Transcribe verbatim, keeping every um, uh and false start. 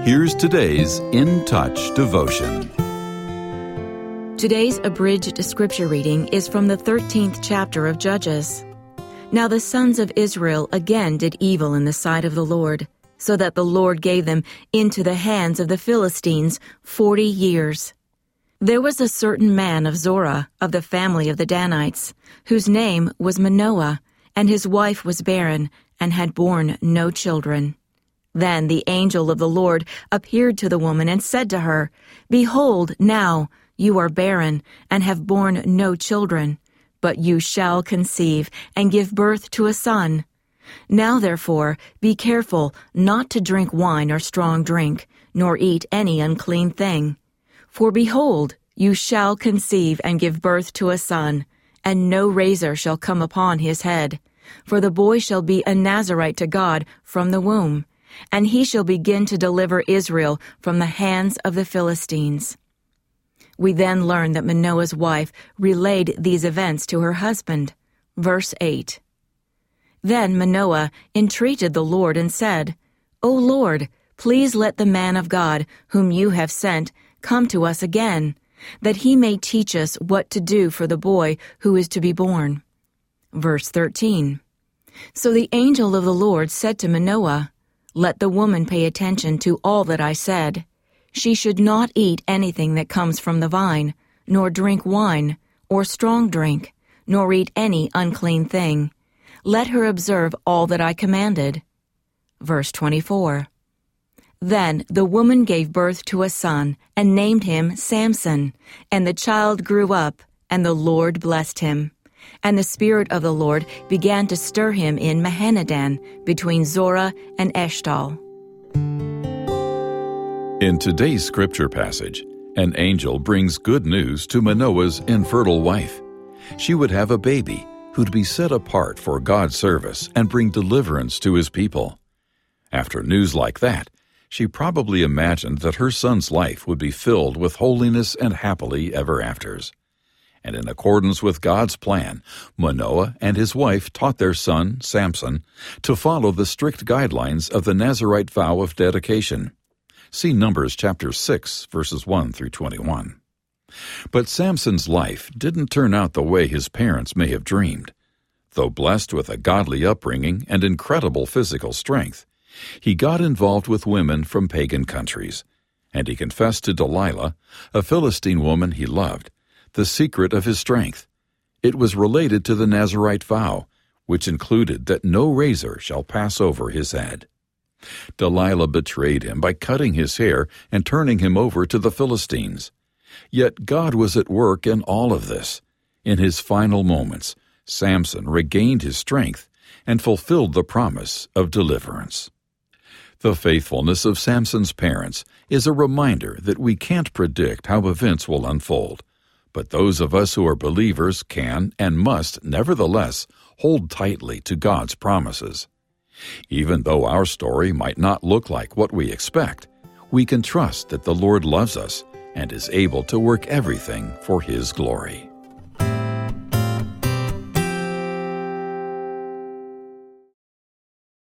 Here's today's In Touch devotion. Today's abridged scripture reading is from the thirteenth chapter of Judges. Now the sons of Israel again did evil in the sight of the Lord, so that the Lord gave them into the hands of the Philistines forty years. There was a certain man of Zorah, of the family of the Danites, whose name was Manoah, and his wife was barren, and had borne no children. Then the angel of the Lord appeared to the woman and said to her, Behold, now you are barren, and have borne no children, but you shall conceive, and give birth to a son. Now therefore be careful not to drink wine or strong drink, nor eat any unclean thing. For behold, you shall conceive and give birth to a son, and no razor shall come upon his head. For the boy shall be a Nazirite to God from the womb, and he shall begin to deliver Israel from the hands of the Philistines. We then learn that Manoah's wife relayed these events to her husband. Verse eight. Then Manoah entreated the Lord and said, O Lord, please let the man of God, whom you have sent, come to us again, that he may teach us what to do for the boy who is to be born. Verse thirteen. So the angel of the Lord said to Manoah, Let the woman pay attention to all that I said. She should not eat anything that comes from the vine, nor drink wine, or strong drink, nor eat any unclean thing. Let her observe all that I commanded. Verse twenty-four. Then the woman gave birth to a son, and named him Samson. And the child grew up, and the Lord blessed him. And the Spirit of the Lord began to stir him in Mahaneh-dan, between Zorah and Eshtaol. In today's scripture passage, an angel brings good news to Manoah's infertile wife. She would have a baby who'd be set apart for God's service and bring deliverance to his people. After news like that, she probably imagined that her son's life would be filled with holiness and happily ever afters. And in accordance with God's plan, Manoah and his wife taught their son, Samson, to follow the strict guidelines of the Nazirite vow of dedication. See Numbers chapter six, verses one through twenty-one. But Samson's life didn't turn out the way his parents may have dreamed. Though blessed with a godly upbringing and incredible physical strength, he got involved with women from pagan countries, and he confessed to Delilah, a Philistine woman he loved, the secret of his strength. It was related to the Nazirite vow, which included that no razor shall pass over his head. Delilah betrayed him by cutting his hair and turning him over to the Philistines. Yet God was at work in all of this. In his final moments, Samson regained his strength and fulfilled the promise of deliverance. The faithfulness of Samson's parents is a reminder that we can't predict how events will unfold, but those of us who are believers can and must nevertheless hold tightly to God's promises. Even though our story might not look like what we expect, we can trust that the Lord loves us and is able to work everything for His glory.